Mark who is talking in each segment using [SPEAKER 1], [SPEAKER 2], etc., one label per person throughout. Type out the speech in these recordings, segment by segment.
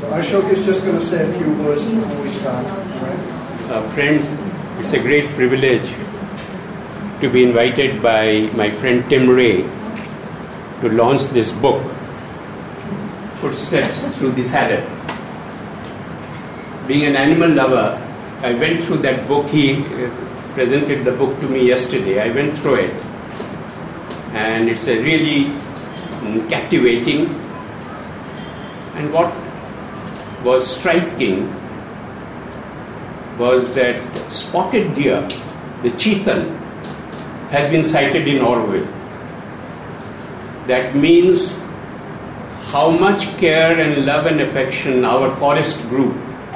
[SPEAKER 1] Ashok is just going to say a few words before we start.
[SPEAKER 2] Friends, it's a great privilege to be invited by my friend Tim Ray to launch this book, Footsteps Through the Saddle. Being an animal lover, I went through that book. He presented the book to me yesterday. I went through it, and it's a really captivating. And what was striking was that spotted deer, the cheetal, has been sighted in Orville. That means how much care and love and affection our forest group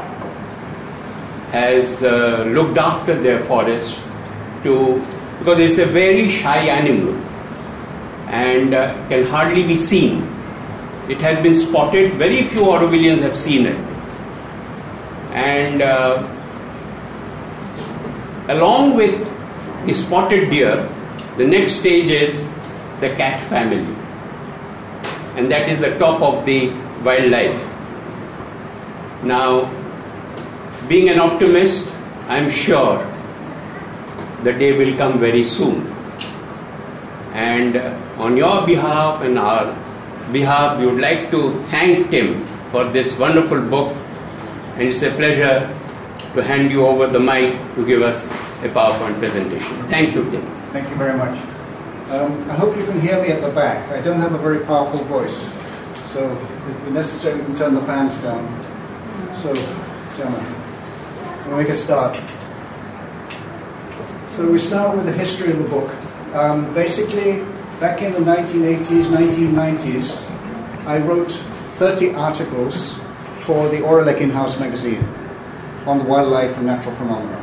[SPEAKER 2] has looked after their forests, because it's a very shy animal and can hardly be seen. It has been spotted. Very few Orvillians have seen it. And along with the spotted deer, the next stage is the cat family. And that is the top of the wildlife. Now, being an optimist, I'm sure the day will come very soon. And on your behalf and our behalf, we would like to thank Tim for this wonderful book. And it's a pleasure to hand you over the mic to give us a PowerPoint presentation. Thank you, Tim.
[SPEAKER 1] Thank you very much. I hope you can hear me at the back. I don't have a very powerful voice, so if necessary, we can turn the fans down. So, gentlemen, we'll make a start. So we start with the history of the book. Basically, back in the 1980s, 1990s, I wrote 30 articles for the Aurelec in-house magazine on the wildlife and natural phenomena.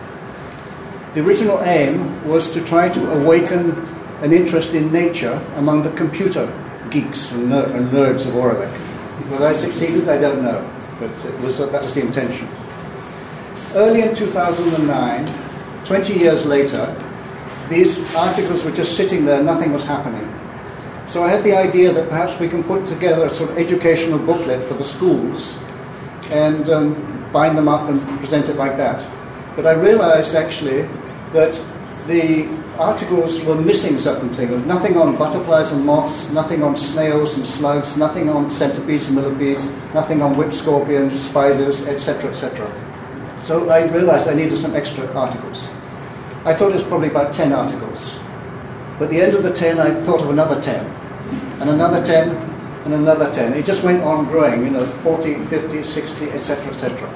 [SPEAKER 1] The original aim was to try to awaken an interest in nature among the computer geeks and nerds of Aurelec. Whether I succeeded, I don't know, but that was the intention. Early in 2009, 20 years later, these articles were just sitting there, nothing was happening. So I had the idea that perhaps we can put together a sort of educational booklet for the schools and bind them up and present it like that. But I realized actually that the articles were missing certain things. Nothing on butterflies and moths, nothing on snails and slugs, nothing on centipedes and millipedes, nothing on whip scorpions, spiders, etc., etc. So I realized I needed some extra articles. I thought it was probably about 10 articles. But at the end of the 10, I thought of another 10, and another 10, and another 10. It just went on growing, 40, 50, 60, etc., etc.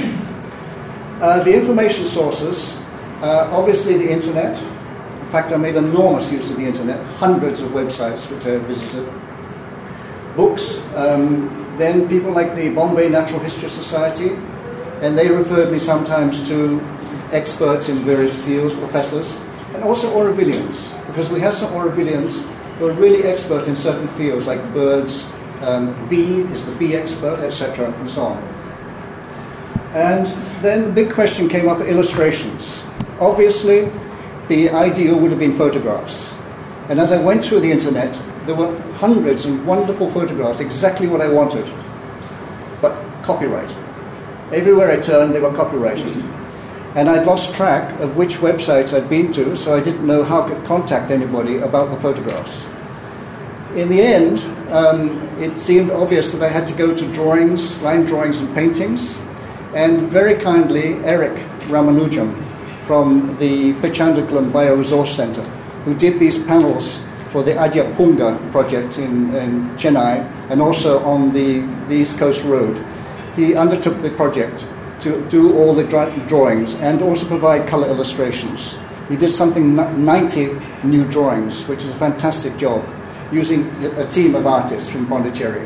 [SPEAKER 1] The information sources, obviously the internet. In fact, I made enormous use of the internet, hundreds of websites which I visited. Books, then people like the Bombay Natural History Society, and they referred me sometimes to experts in various fields, professors, and also Aurovillians, because we have some Aurovillians who are really expert in certain fields, like birds, bee is the bee expert, etc., and so on. And then the big question came up: illustrations. Obviously, the ideal would have been photographs. And as I went through the internet, there were hundreds of wonderful photographs, exactly what I wanted, but copyright. Everywhere I turned, they were copyrighted. And I'd lost track of which websites I'd been to, so I didn't know how to contact anybody about the photographs. In the end, it seemed obvious that I had to go to drawings, line drawings and paintings, and very kindly, Eric Ramanujam from the Pichandakulam Bioresource Center, who did these panels for the Adyapunga project in Chennai, and also on the East Coast Road. He undertook the project to do all the drawings and also provide color illustrations. He did something 90 new drawings, which is a fantastic job, using a team of artists from Pondicherry.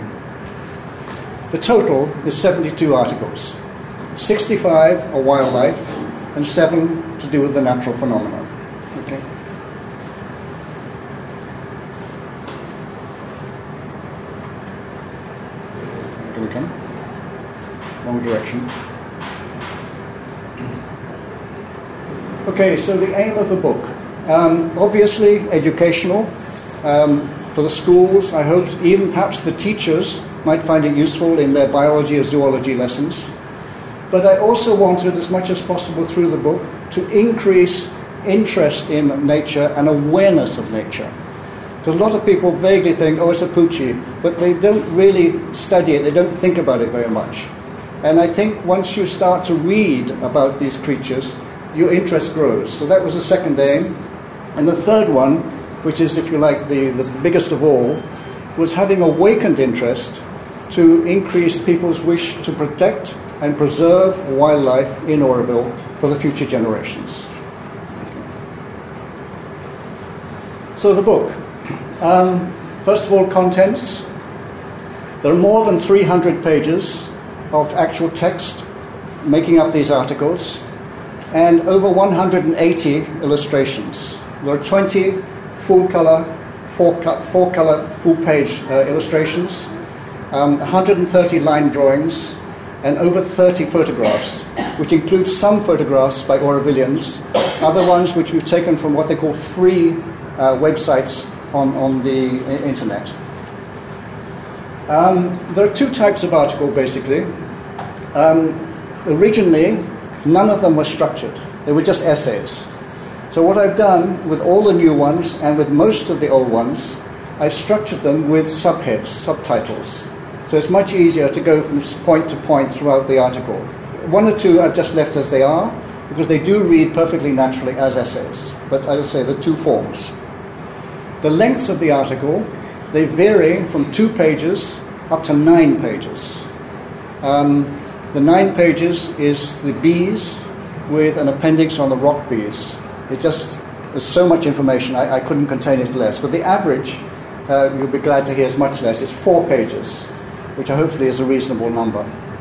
[SPEAKER 1] The total is 72 articles. 65 are wildlife and 7 to do with the natural phenomena. Okay. Can we come? Wrong direction. Okay, so the aim of the book. Obviously educational, for the schools, I hope, even perhaps the teachers might find it useful in their biology or zoology lessons. But I also wanted, as much as possible through the book, to increase interest in nature and awareness of nature. Because a lot of people vaguely think, oh, it's a poochie, but they don't really study it, they don't think about it very much. And I think once you start to read about these creatures, your interest grows. So that was the second aim. And the third one, which is, if you like, the biggest of all, was having awakened interest to increase people's wish to protect and preserve wildlife in Oroville for the future generations. So the book. First of all, contents. There are more than 300 pages of actual text making up these articles, and over 180 illustrations. There are 20 full-color, four-color, full-page illustrations, 130 line drawings, and over 30 photographs, which includes some photographs by Orovillians, other ones which we've taken from what they call free websites on the internet. There are two types of article, basically. Originally, none of them were structured. They were just essays. So what I've done with all the new ones and with most of the old ones, I've structured them with subheads, subtitles. So it's much easier to go from point to point throughout the article. One or two I've just left as they are, because they do read perfectly naturally as essays. But as I say, the two forms. The lengths of the article, they vary from 2 pages up to 9 pages. The 9 pages is the bees with an appendix on the rock bees. It just, there's so much information, I couldn't contain it less. But the average, you'll be glad to hear, is much less. It's 4 pages, which hopefully is a reasonable number.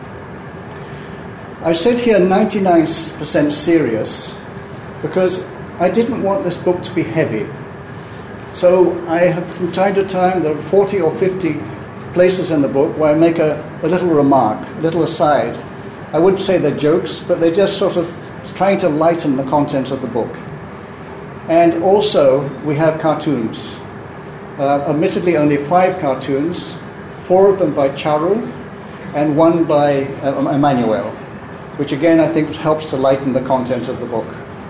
[SPEAKER 1] I said here 99% serious because I didn't want this book to be heavy. So I have, from time to time, there are 40 or 50 places in the book where I make a little remark, a little aside. I wouldn't say they're jokes, but they're just sort of trying to lighten the content of the book. And also, we have cartoons. Admittedly, only 5 cartoons, 4 of them by Charu, and 1 by Emmanuel, which again I think helps to lighten the content of the book.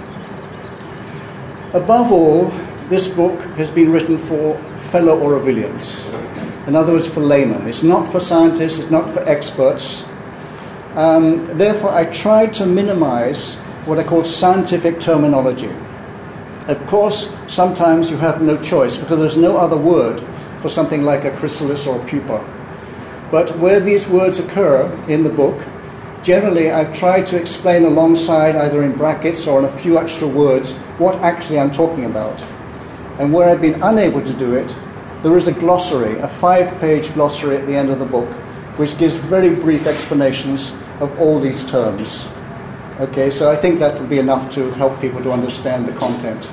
[SPEAKER 1] Above all, this book has been written for fellow Orovillians. In other words, for laymen. It's not for scientists, it's not for experts. Therefore, I tried to minimize what I call scientific terminology. Of course, sometimes you have no choice because there's no other word for something like a chrysalis or a pupa. But where these words occur in the book, generally I've tried to explain alongside, either in brackets or in a few extra words, what actually I'm talking about. And where I've been unable to do it, there is a glossary, a 5-page glossary at the end of the book, which gives very brief explanations of all these terms. Okay, so I think that would be enough to help people to understand the content.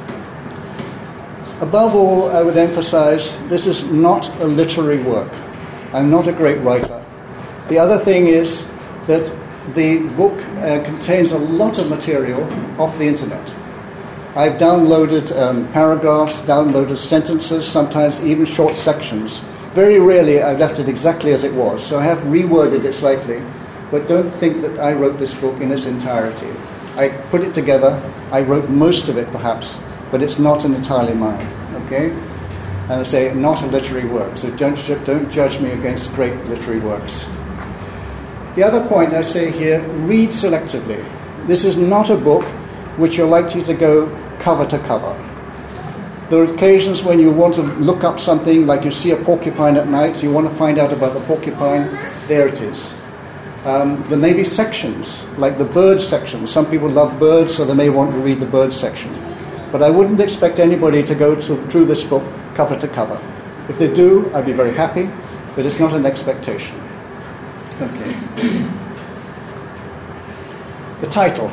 [SPEAKER 1] Above all, I would emphasize this is not a literary work. I'm not a great writer. The other thing is that the book contains a lot of material off the internet. I've downloaded paragraphs, downloaded sentences, sometimes even short sections. Very rarely I've left it exactly as it was, so I have reworded it slightly, but don't think that I wrote this book in its entirety. I put it together, I wrote most of it perhaps, but it's not entirely mine, okay? And I say, not a literary work, so don't judge me against great literary works. The other point I say here, read selectively. This is not a book which you're likely to go cover to cover. There are occasions when you want to look up something, like you see a porcupine at night, you want to find out about the porcupine, there it is. There may be sections, like the bird section. Some people love birds, so they may want to read the bird section. But I wouldn't expect anybody to go through this book cover to cover. If they do, I'd be very happy, but it's not an expectation. Okay. The title.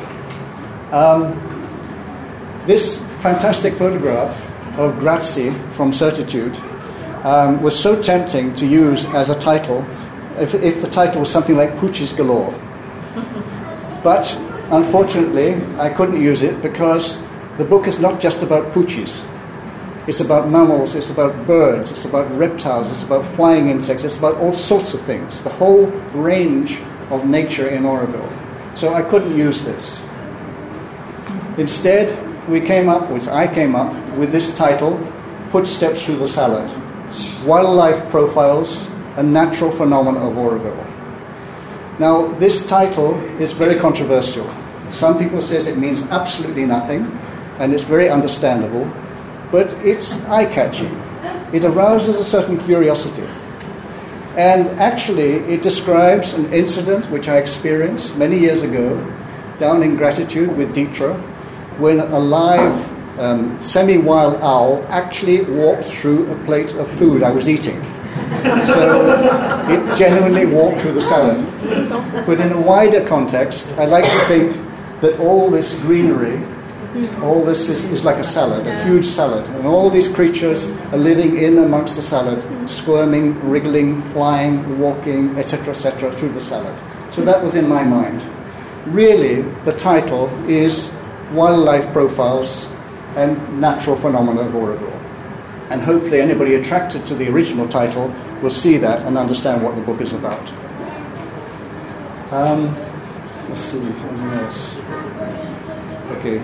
[SPEAKER 1] This fantastic photograph of Grazie from Certitude was so tempting to use as a title if the title was something like Poochies Galore. But unfortunately, I couldn't use it because the book is not just about poochies. It's about mammals, it's about birds, it's about reptiles, it's about flying insects, it's about all sorts of things, the whole range of nature in Oroville. So I couldn't use this. Instead, I came up with this title, Footsteps Through the Salad, Wildlife Profiles and Natural Phenomena of Oroville. Now, this title is very controversial. Some people say it means absolutely nothing, and it's very understandable, but it's eye-catching. It arouses a certain curiosity. And actually, it describes an incident which I experienced many years ago down in Gratitude with Dietra, when a live semi-wild owl actually walked through a plate of food I was eating. So it genuinely walked through the salad. But in a wider context, I like to think that all this greenery, all this is like a salad, a huge salad, and all these creatures are living in amongst the salad, squirming, wriggling, flying, walking, etc., through the salad. So that was in my mind. Really, the title is Wildlife Profiles and Natural Phenomena of Oroville. And hopefully anybody attracted to the original title will see that and understand what the book is about. Let's see, anything else? Okay.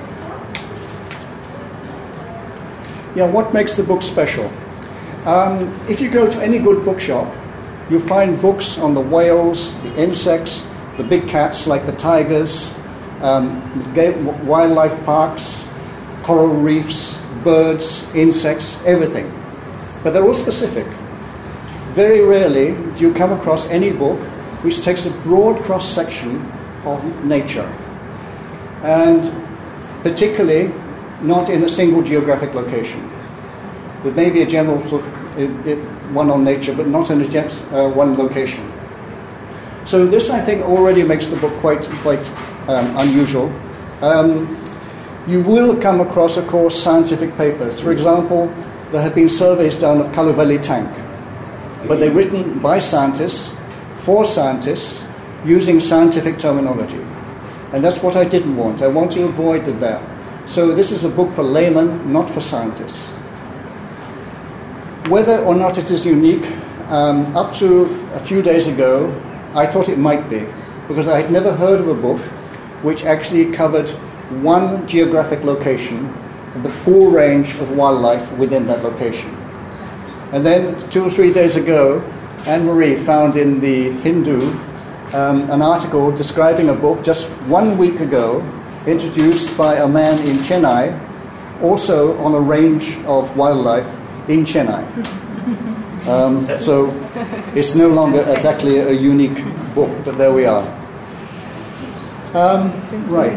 [SPEAKER 1] Yeah, what makes the book special? If you go to any good bookshop, you'll find books on the whales, the insects, the big cats like the tigers, wildlife parks, coral reefs, birds, insects, everything. But they're all specific. Very rarely do you come across any book which takes a broad cross-section of nature, and particularly not in a single geographic location. There may be a general one on nature, but not in one location. So this, I think, already makes the book quite unusual. You will come across, of course, scientific papers. For example, there have been surveys done of Kaluveli Tank, but they're written by scientists, for scientists, using scientific terminology. And that's what I didn't want. I want to avoid that. So this is a book for laymen, not for scientists. Whether or not it is unique, up to a few days ago, I thought it might be, because I had never heard of a book which actually covered one geographic location and the full range of wildlife within that location. And then 2 or 3 days ago, Anne-Marie found in the Hindu an article describing a book just 1 week ago, introduced by a man in Chennai, also on a range of wildlife in Chennai. So it's no longer exactly a unique book, but there we are. Right.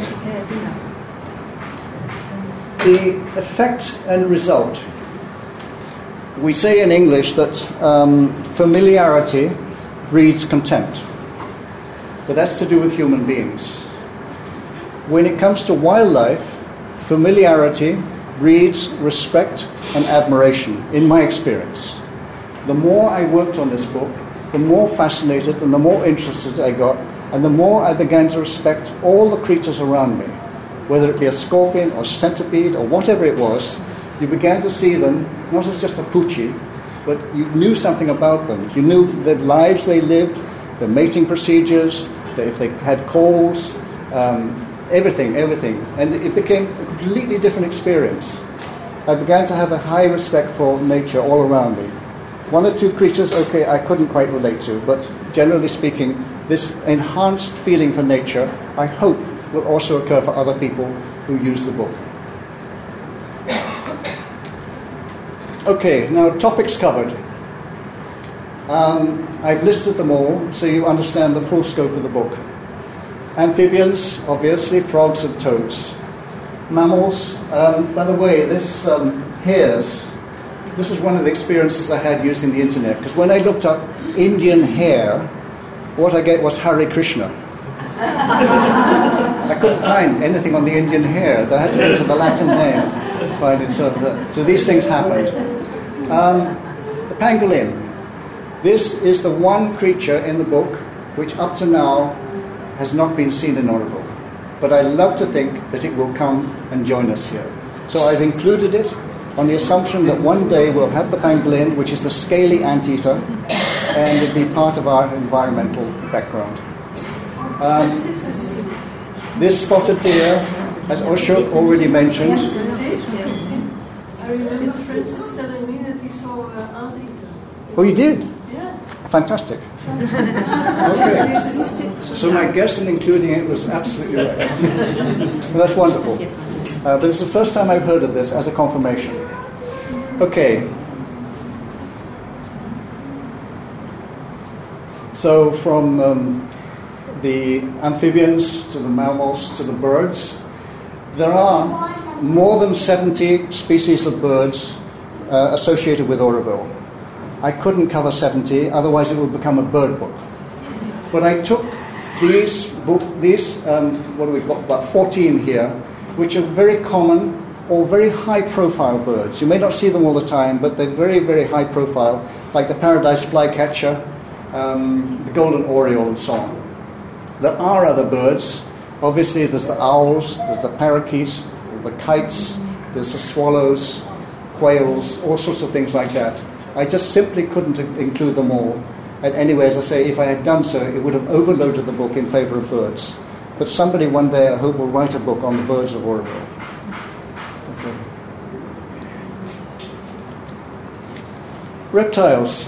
[SPEAKER 1] The effect and result. We say in English that familiarity breeds contempt, but that's to do with human beings. When it comes to wildlife, familiarity breeds respect and admiration, in my experience. The more I worked on this book, the more fascinated and the more interested I got, and the more I began to respect all the creatures around me. Whether it be a scorpion or centipede or whatever it was, you began to see them not as just a poochie, but you knew something about them. You knew the lives they lived, the mating procedures, if they had calls, everything. And it became a completely different experience. I began to have a high respect for nature all around me. 1 or 2 creatures, okay, I couldn't quite relate to, but generally speaking, this enhanced feeling for nature, I hope, will also occur for other people who use the book. Okay, now topics covered. I've listed them all so you understand the full scope of the book. Amphibians, obviously, frogs and toads. Mammals, by the way, this hares, this is one of the experiences I had using the internet, because when I looked up Indian hare, what I get was Hare Krishna. I couldn't find anything on the Indian hare. I had to go to the Latin name to find it. So these things happened. The pangolin. This is the one creature in the book which up to now has not been seen in Oroville. But I love to think that it will come and join us here. So I've included it. on the assumption that one day we'll have the pangolin, which is the scaly anteater, and it'll be part of our environmental background. This spotted deer, as Osho already mentioned.
[SPEAKER 3] I remember Francis telling me that he saw anteater.
[SPEAKER 1] Oh, you did?
[SPEAKER 3] Yeah.
[SPEAKER 1] Fantastic. Okay. So my guess in including it was absolutely right. Well, that's wonderful. But it's the first time I've heard of this as a confirmation. Okay. So from the amphibians to the mammals to the birds, there are more than 70 species of birds associated with Oroville. I couldn't cover 70, otherwise it would become a bird book. But I took these, what do we got, about 14 here, which are very common or very high-profile birds. You may not see them all the time, but they're very, very high-profile, like the paradise flycatcher, the golden oriole, and so on. There are other birds. Obviously, there's the owls, there's the parakeets, the kites, there's the swallows, quails, all sorts of things like that. I just simply couldn't include them all. And anyway, as I say, if I had done so, it would have overloaded the book in favor of birds. But somebody one day, I hope, will write a book on the birds of Oroville. Okay. Reptiles.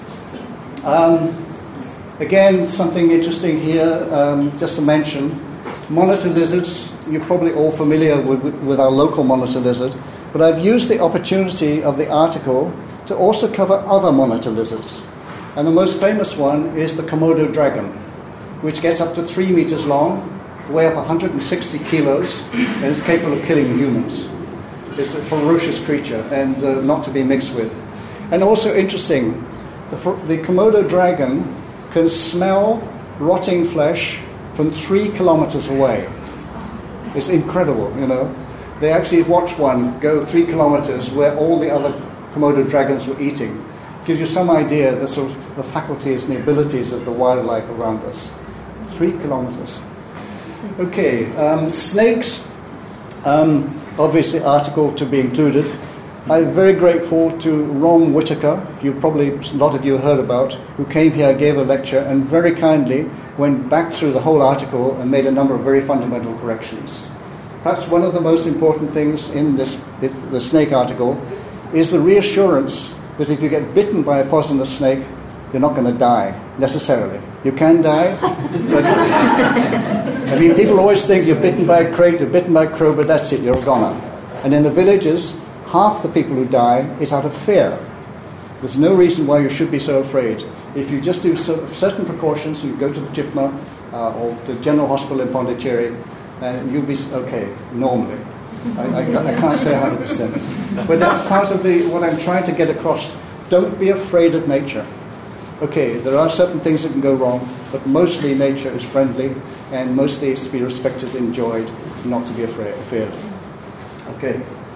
[SPEAKER 1] Again, something interesting here, just to mention. Monitor lizards, you're probably all familiar with our local monitor lizard, but I've used the opportunity of the article to also cover other monitor lizards. And the most famous one is the Komodo dragon, which gets up to 3 meters long, weigh up 160 kilos, and is capable of killing humans. It's a ferocious creature and not to be mixed with. And also interesting, the Komodo dragon can smell rotting flesh from 3 kilometers away. It's incredible, you know. They actually watched one go 3 kilometers where all the other Komodo dragons were eating. Gives you some idea of the sort of the faculties and the abilities of the wildlife around us. 3 kilometers. Okay, snakes. Obviously, article to be included. I'm very grateful to Ron Whitaker, a lot of you heard about, who came here, gave a lecture, and very kindly went back through the whole article and made a number of very fundamental corrections. Perhaps one of the most important things in the snake article is the reassurance that if you get bitten by a poisonous snake, you're not going to die, necessarily. You can die, but I mean, people always think you're bitten by a crate, you're bitten by a crow, but that's it, you're a goner. And in the villages, half the people who die is out of fear. There's no reason why you should be so afraid. If you just do certain precautions, you go to the JIPMA or the General Hospital in Pondicherry, and you'll be okay, normally. I can't say 100%. But that's part of what I'm trying to get across. Don't be afraid of nature. Okay, there are certain things that can go wrong, but mostly nature is friendly, and mostly it's to be respected, enjoyed, not to be feared. Okay.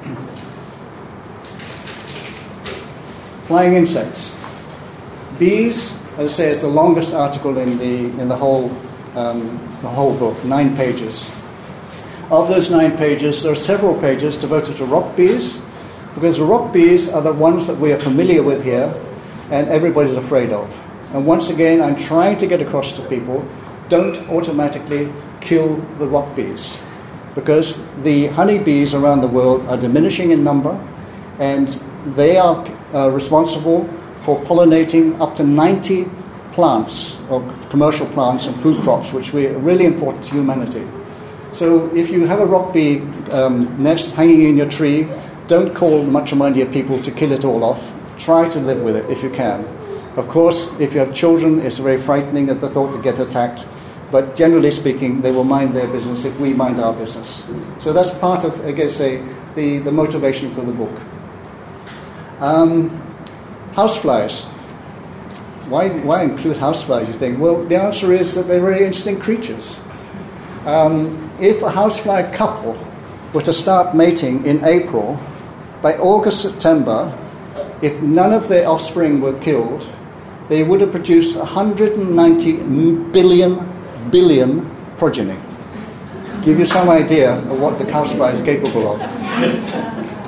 [SPEAKER 1] Flying insects. Bees, as I say, is the longest article in the whole book, 9 pages. Of those 9 pages, there are several pages devoted to rock bees, because the rock bees are the ones that we are familiar with here, and everybody's afraid of. And once again, I'm trying to get across to people, don't automatically kill the rock bees, because the honeybees around the world are diminishing in number, and they are responsible for pollinating up to 90 plants, or commercial plants and food crops, which are really important to humanity. So if you have a rock bee nest hanging in your tree, don't call Machamandia people to kill it all off. Try to live with it if you can. Of course, if you have children, it's very frightening at the thought to get attacked. But generally speaking, they will mind their business if we mind our business. So that's part of, I guess, the motivation for the book. Houseflies. Why include houseflies, you think? Well, the answer is that they're very interesting creatures. If a housefly couple were to start mating in April, by August, September, if none of their offspring were killed, they would have produced 190 billion progeny. Give you some idea of what the housefly is capable of.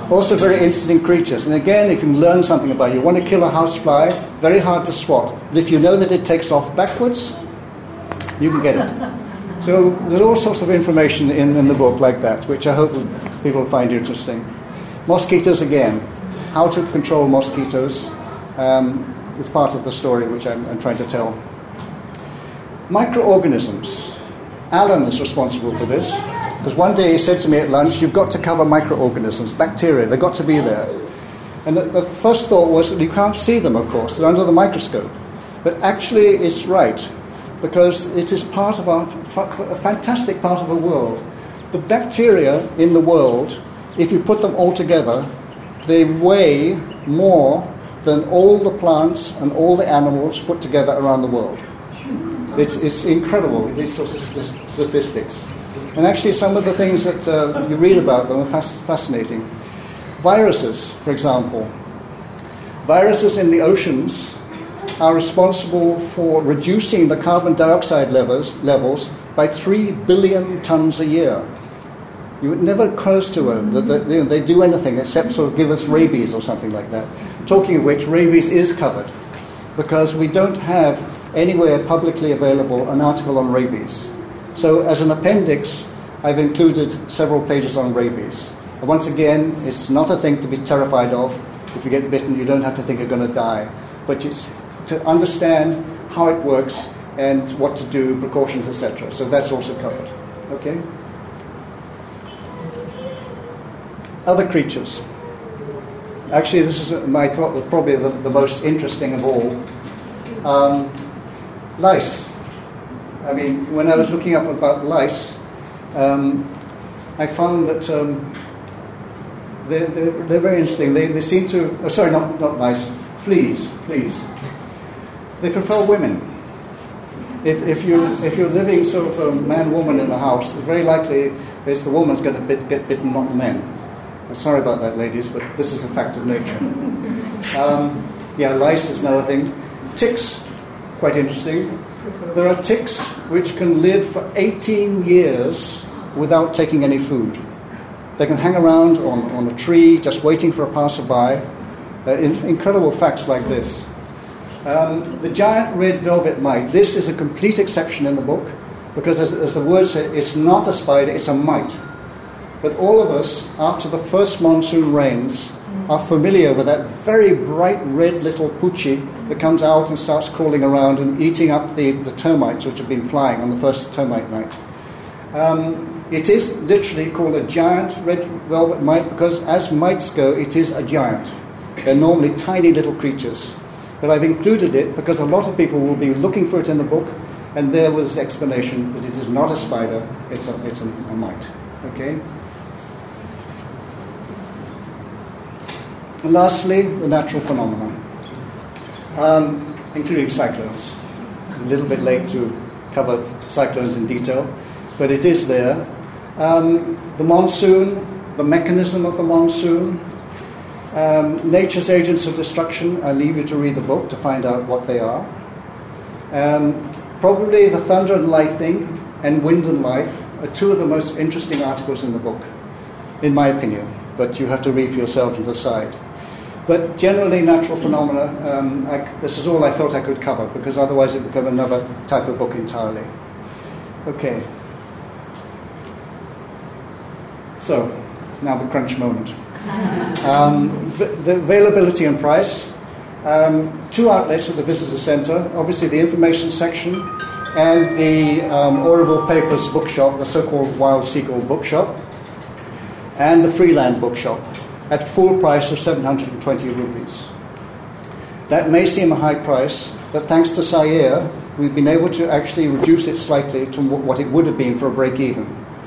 [SPEAKER 1] Also very interesting creatures. And again, if you learn something about it, you want to kill a housefly, very hard to swat. But if you know that it takes off backwards, you can get it. So there's all sorts of information in the book like that, which I hope people find interesting. Mosquitoes again. How to control mosquitoes is part of the story which I'm trying to tell. Microorganisms. Alan is responsible for this, because one day he said to me at lunch, you've got to cover microorganisms, bacteria, they've got to be there. And the first thought was that you can't see them, of course, they're under the microscope. But actually it's right, because it is part of a fantastic part of the world. The bacteria in the world, if you put them all together, they weigh more than all the plants and all the animals put together around the world. It's incredible, these sorts of statistics. And actually some of the things that you read about them are fascinating. Viruses, for example. Viruses in the oceans are responsible for reducing the carbon dioxide levels by 3 billion tons a year. You would never occurs to them that they do anything except sort of give us rabies or something like that. Talking of which, rabies is covered, because we don't have anywhere publicly available an article on rabies. So as an appendix, I've included several pages on rabies. And once again, it's not a thing to be terrified of. If you get bitten, you don't have to think you're going to die. But it's to understand how it works and what to do, precautions, etc. So that's also covered. Okay? Other creatures. Actually, this is probably the most interesting of all. Lice. I mean, when I was looking up about lice, I found that they're very interesting. They seem to... Oh, sorry, not lice. Fleas. They prefer women. If you're living sort of man-woman in the house, very likely it's the woman's going to get bitten, not the men. I'm sorry about that, ladies, but this is a fact of nature. Lice is another thing. Ticks. Quite interesting. There are ticks which can live for 18 years without taking any food. They can hang around on a tree just waiting for a passerby. Incredible facts like this. The giant red velvet mite. This is a complete exception in the book, because as the word says, it's not a spider, it's a mite. But all of us, after the first monsoon rains, are familiar with that very bright red little poochie that comes out and starts crawling around and eating up the termites which have been flying on the first termite night. It is literally called a giant red velvet mite because as mites go, it is a giant. They're normally tiny little creatures. But I've included it because a lot of people will be looking for it in the book, and there was the explanation that it is not a spider, it's a mite. Okay? And lastly, the natural phenomena, including cyclones. A little bit late to cover cyclones in detail, but it is there. The monsoon, the mechanism of the monsoon, nature's agents of destruction. I leave you to read the book to find out what they are. Probably the thunder and lightning and wind and life are two of the most interesting articles in the book, in my opinion, but you have to read for yourselves and decide. But generally, natural phenomena, this is all I felt I could cover, because otherwise it would become another type of book entirely. Okay. So, now the crunch moment. The availability and price. Two outlets at the Visitor Centre, obviously the information section and the Oroville Papers bookshop, the so-called Wild Seagull bookshop, and the Freeland bookshop, at full price of 720 rupees. That may seem a high price, but thanks to Sayer, we've been able to actually reduce it slightly to what it would have been for a break-even.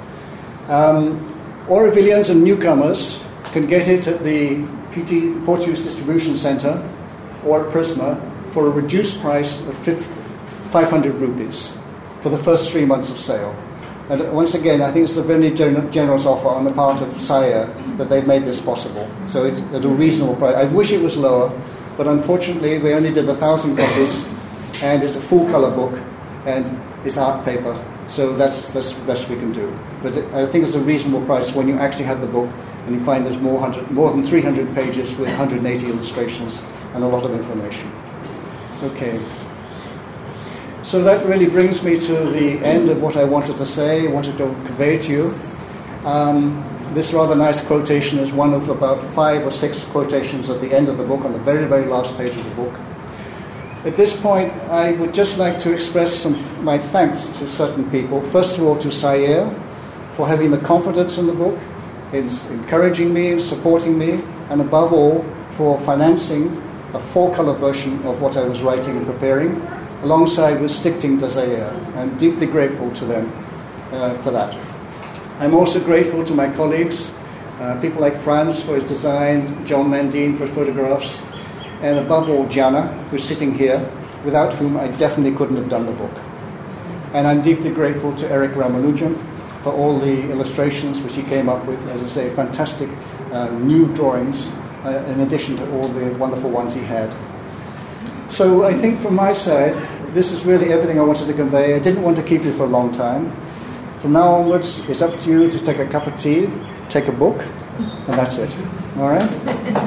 [SPEAKER 1] Orovillians and newcomers can get it at the Porteous Distribution Centre or at Prisma for a reduced price of 500 rupees for the first 3 months of sale. And once again, I think it's a very generous offer on the part of Sayer that they've made this possible. So it's at a reasonable price. I wish it was lower, but unfortunately we only did 1,000 copies, and it's a full colour book, and it's art paper. So that's the best we can do. But I think it's a reasonable price when you actually have the book and you find there's more than 300 pages with 180 illustrations and a lot of information. Okay. So that really brings me to the end of what I wanted to say, wanted to convey to you. This rather nice quotation is one of about 5 or 6 quotations at the end of the book, on the very, very last page of the book. At this point, I would just like to express my thanks to certain people. First of all, to Sayer for having the confidence in the book, in encouraging me, in supporting me, and above all, for financing a 4-color version of what I was writing and preparing, alongside with Stichting de Zaire. I'm deeply grateful to them for that. I'm also grateful to my colleagues, people like Franz for his design, John Mandine for photographs, and above all, Jana, who's sitting here, without whom I definitely couldn't have done the book. And I'm deeply grateful to Eric Ramanujan for all the illustrations which he came up with, as I say, fantastic new drawings, in addition to all the wonderful ones he had. So I think from my side, this is really everything I wanted to convey. I didn't want to keep you for a long time. From now onwards, it's up to you to take a cup of tea, take a book, and that's it. All right?